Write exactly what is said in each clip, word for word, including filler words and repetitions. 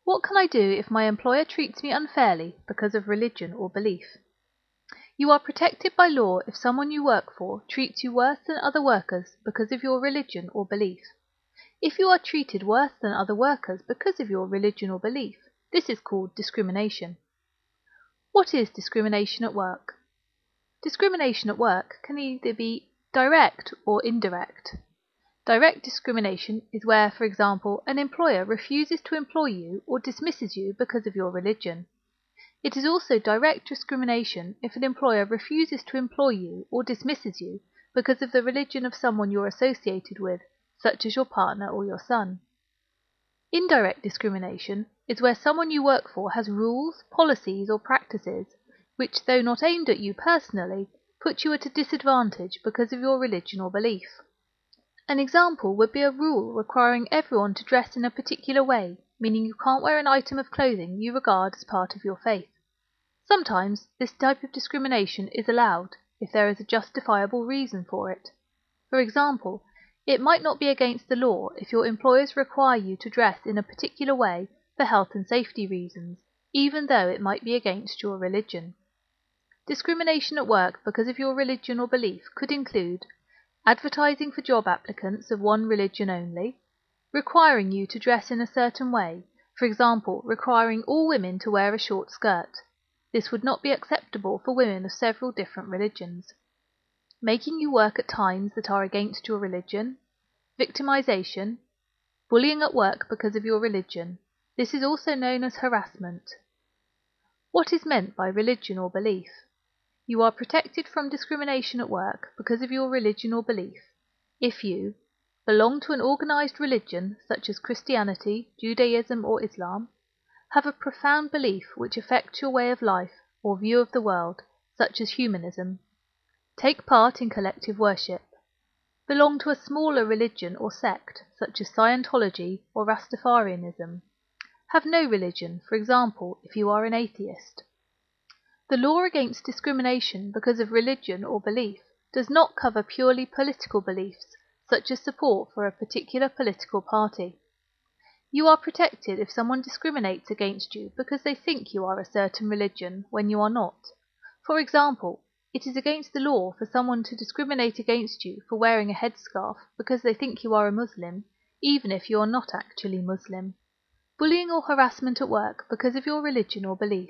What can I do if my employer treats me unfairly because of religion or belief? You are protected by law if someone you work for treats you worse than other workers because of your religion or belief. If you are treated worse than other workers because of your religion or belief, this is called discrimination. What is discrimination at work? Discrimination at work can either be direct or indirect. Direct discrimination is where, for example, an employer refuses to employ you or dismisses you because of your religion. It is also direct discrimination if an employer refuses to employ you or dismisses you because of the religion of someone you're associated with, such as your partner or your son. Indirect discrimination is where someone you work for has rules, policies, or practices which, though not aimed at you personally, put you at a disadvantage because of your religion or belief. An example would be a rule requiring everyone to dress in a particular way, meaning you can't wear an item of clothing you regard as part of your faith. Sometimes this type of discrimination is allowed if there is a justifiable reason for it. For example, it might not be against the law if your employers require you to dress in a particular way for health and safety reasons, even though it might be against your religion. Discrimination at work because of your religion or belief could include advertising for job applicants of one religion only, requiring you to dress in a certain way, for example, requiring all women to wear a short skirt. This would not be acceptable for women of several different religions. Making you work at times that are against your religion, victimization, bullying at work because of your religion. This is also known as harassment. What is meant by religion or belief? You are protected from discrimination at work because of your religion or belief if you belong to an organized religion such as Christianity, Judaism, or Islam, have a profound belief which affects your way of life or view of the world, such as humanism, take part in collective worship, belong to a smaller religion or sect such as Scientology or Rastafarianism, have no religion, for example, if you are an atheist. The law against discrimination because of religion or belief does not cover purely political beliefs, such as support for a particular political party. You are protected if someone discriminates against you because they think you are a certain religion when you are not. For example, it is against the law for someone to discriminate against you for wearing a headscarf because they think you are a Muslim, even if you are not actually Muslim. Bullying or harassment at work because of your religion or belief.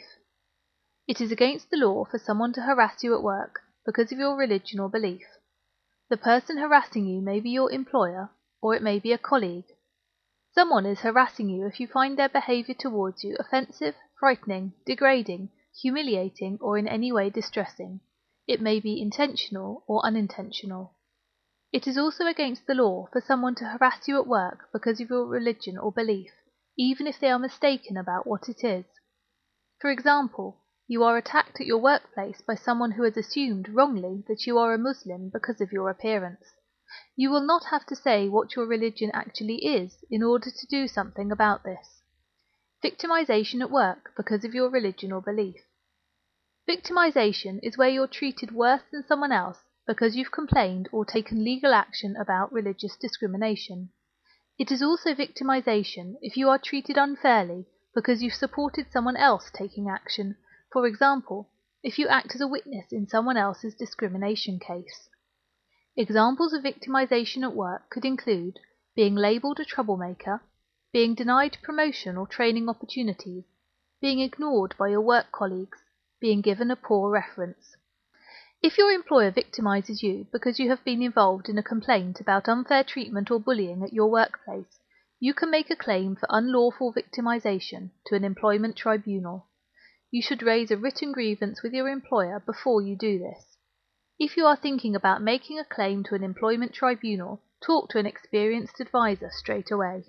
It is against the law for someone to harass you at work because of your religion or belief. The person harassing you may be your employer, or it may be a colleague. Someone is harassing you if you find their behavior towards you offensive, frightening, degrading, humiliating, or in any way distressing. It may be intentional or unintentional. It is also against the law for someone to harass you at work because of your religion or belief, even if they are mistaken about what it is. For example, you are attacked at your workplace by someone who has assumed wrongly that you are a Muslim because of your appearance. You will not have to say what your religion actually is in order to do something about this. Victimization at work because of your religion or belief. Victimization is where you're treated worse than someone else because you've complained or taken legal action about religious discrimination. It is also victimization if you are treated unfairly because you've supported someone else taking action. For example, if you act as a witness in someone else's discrimination case. Examples of victimization at work could include being labeled a troublemaker, being denied promotion or training opportunities, being ignored by your work colleagues, being given a poor reference. If your employer victimizes you because you have been involved in a complaint about unfair treatment or bullying at your workplace, you can make a claim for unlawful victimization to an employment tribunal. You should raise a written grievance with your employer before you do this. If you are thinking about making a claim to an employment tribunal, talk to an experienced advisor straight away.